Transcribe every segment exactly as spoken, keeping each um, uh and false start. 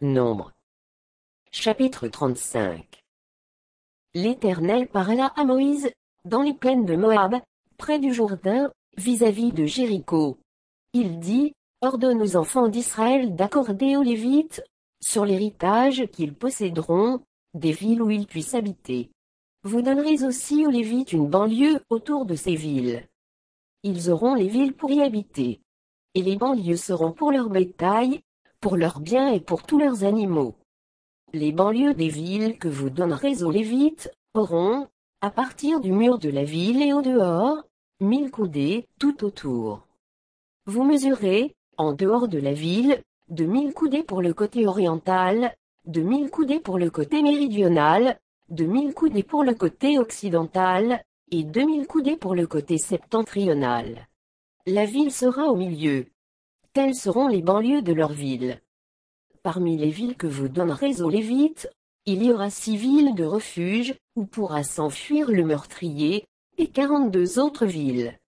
Nombre. Chapitre trente-cinq. L'Éternel parla à Moïse, dans les plaines de Moab, près du Jourdain, vis-à-vis de Jéricho. Il dit, ordonne aux enfants d'Israël d'accorder aux Lévites, sur l'héritage qu'ils posséderont, des villes où ils puissent habiter. Vous donnerez aussi aux Lévites une banlieue autour de ces villes. Ils auront les villes pour y habiter. Et les banlieues seront pour leur bétail, pour leurs biens et pour tous leurs animaux. Les banlieues des villes que vous donnerez aux Lévites, auront, à partir du mur de la ville et au dehors, mille coudées, tout autour. Vous mesurez, en dehors de la ville, de mille coudées pour le côté oriental, de mille coudées pour le côté méridional, de mille coudées pour le côté occidental, et deux mille coudées pour le côté septentrional. La ville sera au milieu. Telles seront les banlieues de leur ville. Parmi les villes que vous donnerez aux Lévites, il y aura six villes de refuge, où pourra s'enfuir le meurtrier, et quarante-deux autres villes.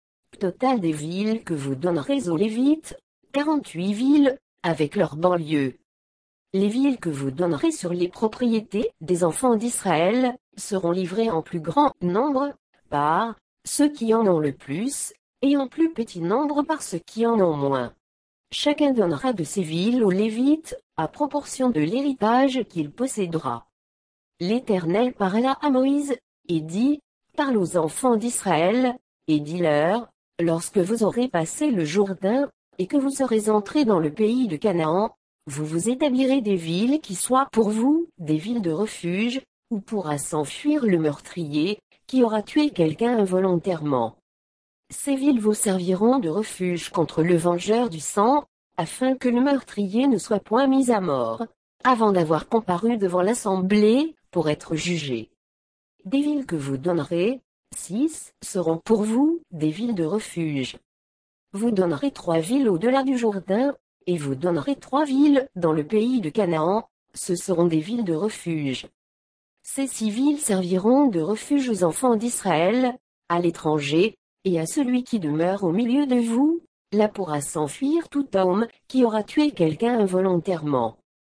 Total des villes que vous donnerez aux Lévites, quarante-huit villes, avec leurs banlieues. Les villes que vous donnerez sur les propriétés des enfants d'Israël, seront livrées en plus grand nombre, par ceux qui en ont le plus, et en plus petit nombre par ceux qui en ont moins. Chacun donnera de ces villes aux Lévites, à proportion de l'héritage qu'il possédera. L'Éternel parla à Moïse, et dit, parle aux enfants d'Israël, et dis-leur, lorsque vous aurez passé le Jourdain, et que vous serez entrés dans le pays de Canaan, vous vous établirez des villes qui soient pour vous, des villes de refuge, où pourra s'enfuir le meurtrier, qui aura tué quelqu'un involontairement. Ces villes vous serviront de refuge contre le vengeur du sang, afin que le meurtrier ne soit point mis à mort, avant d'avoir comparu devant l'assemblée, pour être jugé. Des villes que vous donnerez, six, seront pour vous, des villes de refuge. Vous donnerez trois villes au-delà du Jourdain, et vous donnerez trois villes dans le pays de Canaan, ce seront des villes de refuge. Ces six villes serviront de refuge aux enfants d'Israël, à l'étranger, et à celui qui demeure au milieu de vous, là pourra s'enfuir tout homme qui aura tué quelqu'un involontairement.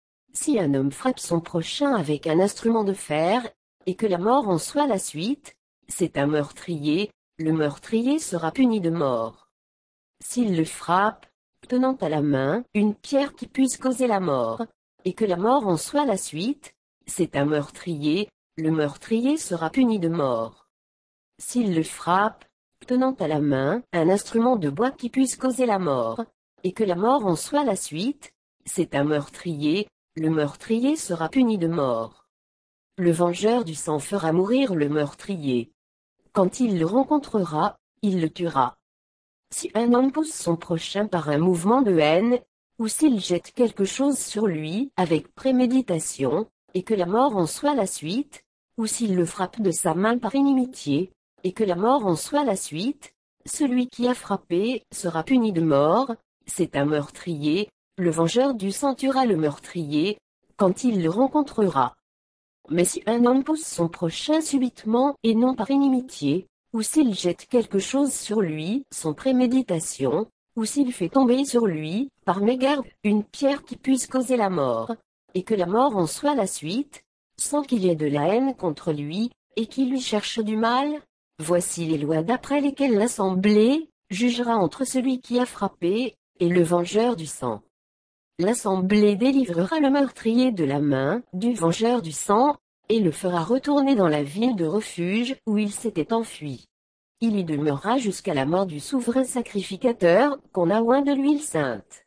Si un homme frappe son prochain avec un instrument de fer, et que la mort en soit la suite, c'est un meurtrier, le meurtrier sera puni de mort. S'il le frappe, tenant à la main une pierre qui puisse causer la mort, et que la mort en soit la suite, c'est un meurtrier, le meurtrier sera puni de mort. S'il le frappe, tenant à la main un instrument de bois qui puisse causer la mort, et que la mort en soit la suite, c'est un meurtrier, le meurtrier sera puni de mort. Le vengeur du sang fera mourir le meurtrier. Quand il le rencontrera, il le tuera. Si un homme pousse son prochain par un mouvement de haine, ou s'il jette quelque chose sur lui avec préméditation, et que la mort en soit la suite, ou s'il le frappe de sa main par inimitié, et que la mort en soit la suite, celui qui a frappé sera puni de mort, c'est un meurtrier, le vengeur du sang tuera le meurtrier, quand il le rencontrera. Mais si un homme pousse son prochain subitement et non par inimitié, ou s'il jette quelque chose sur lui, sans préméditation, ou s'il fait tomber sur lui, par mégarde, une pierre qui puisse causer la mort, et que la mort en soit la suite, sans qu'il y ait de la haine contre lui, et qu'il lui cherche du mal, voici les lois d'après lesquelles l'Assemblée jugera entre celui qui a frappé, et le vengeur du sang. L'Assemblée délivrera le meurtrier de la main du vengeur du sang, et le fera retourner dans la ville de refuge où il s'était enfui. Il y demeurera jusqu'à la mort du souverain sacrificateur, qu'on a oint de l'huile sainte.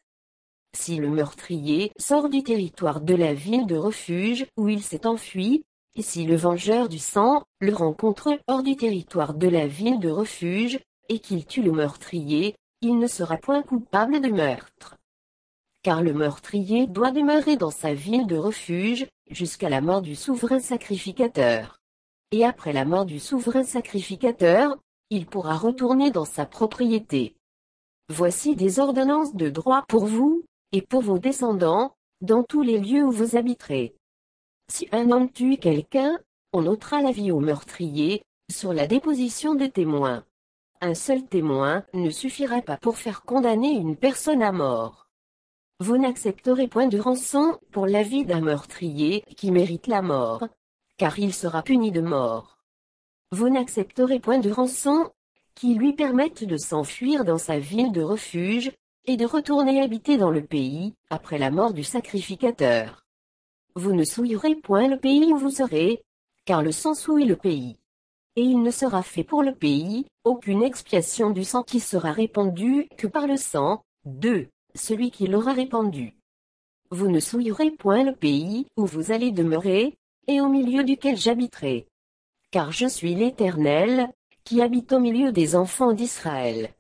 Si le meurtrier sort du territoire de la ville de refuge où il s'est enfui, et si le vengeur du sang le rencontre hors du territoire de la ville de refuge, et qu'il tue le meurtrier, il ne sera point coupable de meurtre. Car le meurtrier doit demeurer dans sa ville de refuge, jusqu'à la mort du souverain sacrificateur. Et après la mort du souverain sacrificateur, il pourra retourner dans sa propriété. Voici des ordonnances de droit pour vous, et pour vos descendants, dans tous les lieux où vous habiterez. Si un homme tue quelqu'un, on ôtera la vie au meurtrier, sur la déposition des témoins. Un seul témoin ne suffira pas pour faire condamner une personne à mort. Vous n'accepterez point de rançon pour la vie d'un meurtrier qui mérite la mort, car il sera puni de mort. Vous n'accepterez point de rançon qui lui permette de s'enfuir dans sa ville de refuge, et de retourner habiter dans le pays, après la mort du sacrificateur. Vous ne souillerez point le pays où vous serez, car le sang souille le pays. Et il ne sera fait pour le pays, aucune expiation du sang qui sera répandu que par le sang, de celui qui l'aura répandu. Vous ne souillerez point le pays où vous allez demeurer, et au milieu duquel j'habiterai. Car je suis l'Éternel, qui habite au milieu des enfants d'Israël.